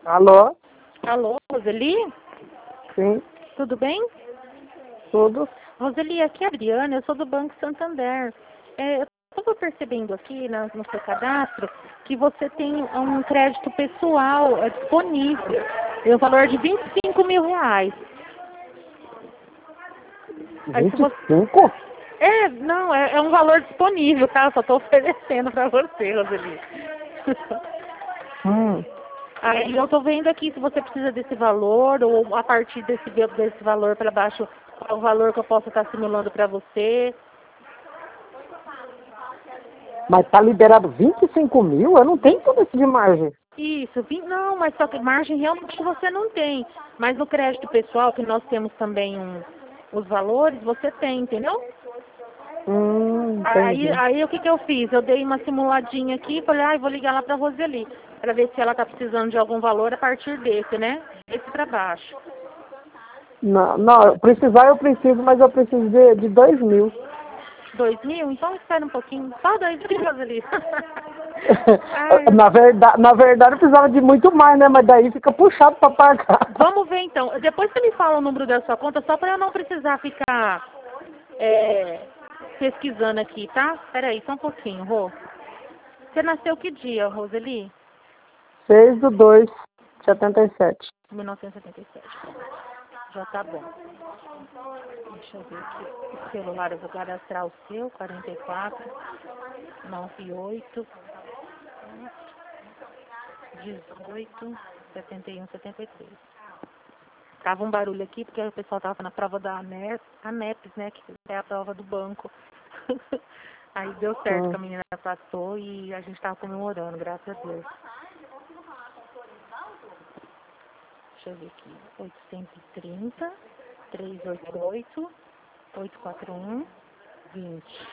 Alô? Alô, Roseli? Sim, Tudo bem? tudo. Roseli, aqui é a Adriana, eu sou do Banco Santander. Eu estava percebendo aqui no seu cadastro que você tem um crédito pessoal disponível, o valor de R$ 25.000. Aí, se você... 25? Não, é um valor disponível, tá? Eu só estou oferecendo para você, Roseli. Aí eu tô vendo aqui se você precisa desse valor ou a partir desse valor para baixo, qual é o valor que eu posso estar simulando para você. Mas tá liberado 25 mil? Eu não tenho tudo isso de margem. Isso, não, mas só que margem realmente você não tem. Mas no crédito pessoal, que nós temos também os valores, você tem, entendeu? Entendi. Aí o que eu fiz? Eu dei uma simuladinha aqui e falei, vou ligar lá pra Roseli, para ver se ela tá precisando de algum valor a partir desse, né? Esse para baixo. Não, precisar eu preciso, mas eu preciso de 2 mil. 2.000? Então espera um pouquinho. Só 2.000, Roseli. na verdade eu precisava de muito mais, né? Mas daí fica puxado pra pagar. Vamos ver então. Depois você me fala o número da sua conta, só para eu não precisar ficar pesquisando aqui, tá? Espera aí, só um pouquinho, Rô. Você nasceu que dia, Roseli? 6/2/77. 1977. Já tá bom. Deixa eu ver aqui. O celular eu vou cadastrar o seu, 44 98 18 71 73. Tava um barulho aqui porque o pessoal tava na prova da ANEPS, né? Que é a prova do banco. Aí deu certo que a menina passou e a gente tava comemorando, graças a Deus. Deixa eu ver aqui. 830 388 841 20.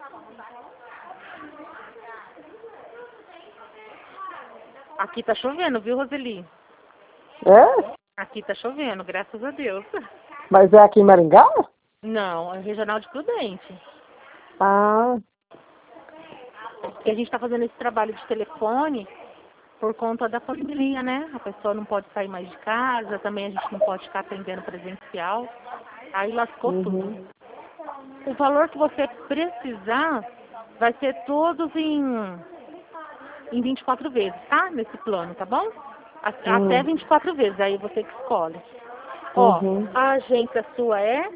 Aqui tá chovendo, viu, Roseli? É? Aqui tá chovendo, graças a Deus. Mas é aqui em Maringá? Não, é regional de Prudente. Ah, E a gente tá fazendo esse trabalho de telefone por conta da pandemia, né? A pessoa não pode sair mais de casa, também a gente não pode ficar atendendo presencial. Aí lascou tudo. O valor que você precisar vai ser todos em 24 vezes, tá? Nesse plano, tá bom? Até 24 vezes, aí você que escolhe. Ó, a agência sua é...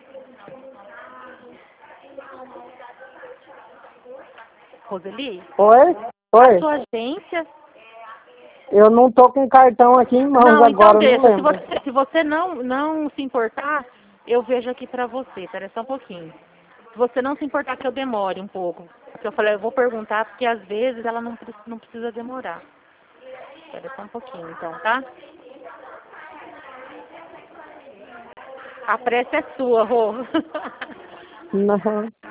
Roseli? Oi? A Oi? sua agência... Eu não tô com cartão aqui em mãos Não, então agora, eu não deixa. Se lembro. você, se você não se importar, eu vejo aqui pra você. Espera só um pouquinho. Se você não se importar que eu demore um pouco. Porque eu falei, eu vou perguntar, porque às vezes ela não precisa demorar. Espera só um pouquinho, então, tá? A pressa é sua, Rô. Não.